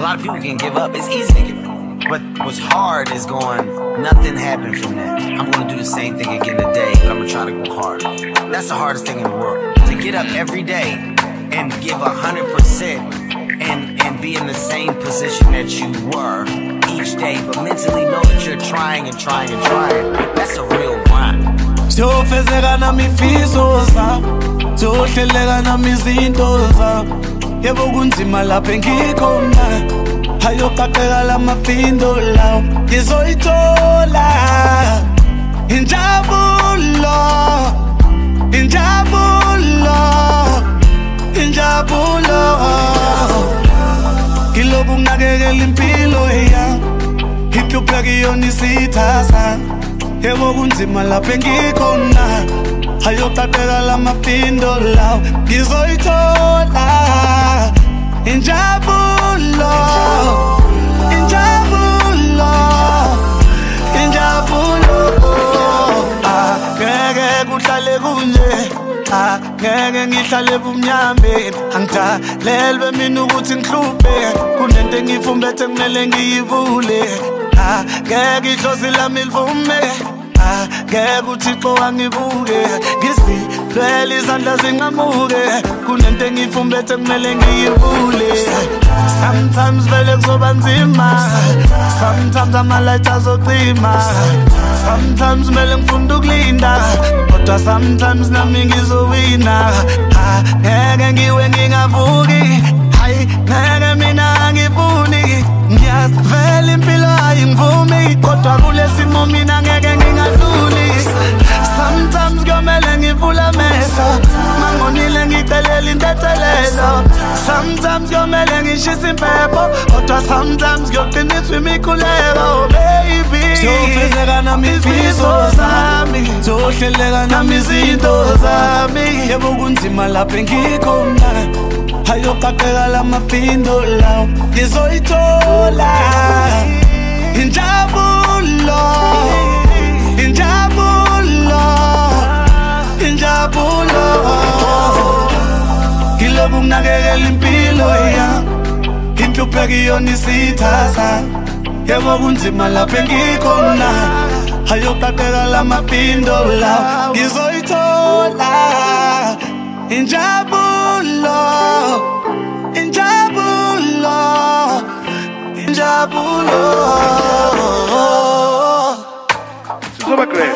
lot of people can give up. It's easy to give up. But what's hard is going, nothing happened from that. I'm gonna do the same thing again today, but I'm gonna try to go harder. That's the hardest thing in the world. To get up every day and give 100% and be in the same position that you were each day, but mentally know that you're trying and trying and trying. That's a real grind. Siyofezeka nami ifiso zami, siyohleleka nami izinto zami. Yebo kunzima lapha engikhona, ayokaqeka lamafindo lawo. Ngizoyithola injabulo, injabulo, injabulo. Ngiloku nginakekela impilo yami, ngihlupheka kuyona isithaza. Yebo kunzima lapha engikhona, ayokaqeka lamafindo lawo. Ngizoyithola injabulo, injabulo, injabulo. Ngeke kuhlale kunje, ngeke ngihlale bumnyameni. Angidalelwe mina ukuthi ngihluphe, kunento engifumbethe kumele ngiyivule. Ngeke idlozi lami livume, ngeke uThixo wangibuke. Ngisilwela izandla zinqamuke, kunento engifumbethe kumele ngiyivule. Sometimes vele kuzoba nzima, sometimes ama-lights azocima, sometimes kumele ngifunde ukulinda, kodwa sometimes nami ngizowina. Ngeke ngiwe ngingavuki, hayi ngeke mina ngifuni. Ngiyavela impilo ayingivumi, kodwa kulesimo mina ngeke ngingadluli. Sometimes kuyomele ngivule amehlo, mangonile ngicelela intethelelo. Sometimes kuyomele ngishisa impepho, kodwa sometimes kuyoqiniswa imikhuleko. Baby, siyofezeka nami ifiso zami, siyohleleka nami izinto zami. Yebo kunzima lapha engikhona, ayokaqeka lamafindo lawo. Ngizoyithola injabulo, injabulo, injabulo. Ngiloku nginakekela impilo yami, ngihlupheka kuyona isithaza. Yebo kunzima lapha engikhona, ayokaqeka lamafindo lawo. Ngizoyithola injabulo, injabulo, injabulo. Sizoba clear.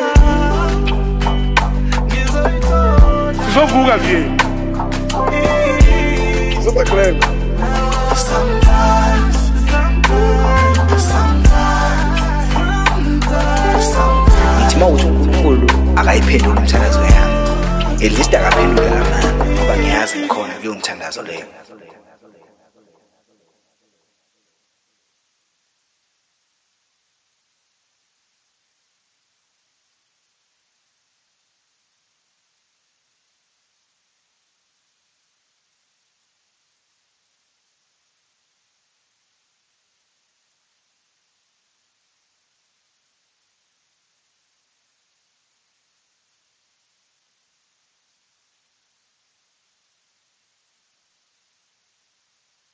Sizovuka nje. Sizoba clear. Sometimes, Ngithi mawuthi uNkulunkulu akayiphendula umthandazo yami, at least akaphendula kamani, ngoba ngiyazi ngikhona kuleyo mthandazo leyo.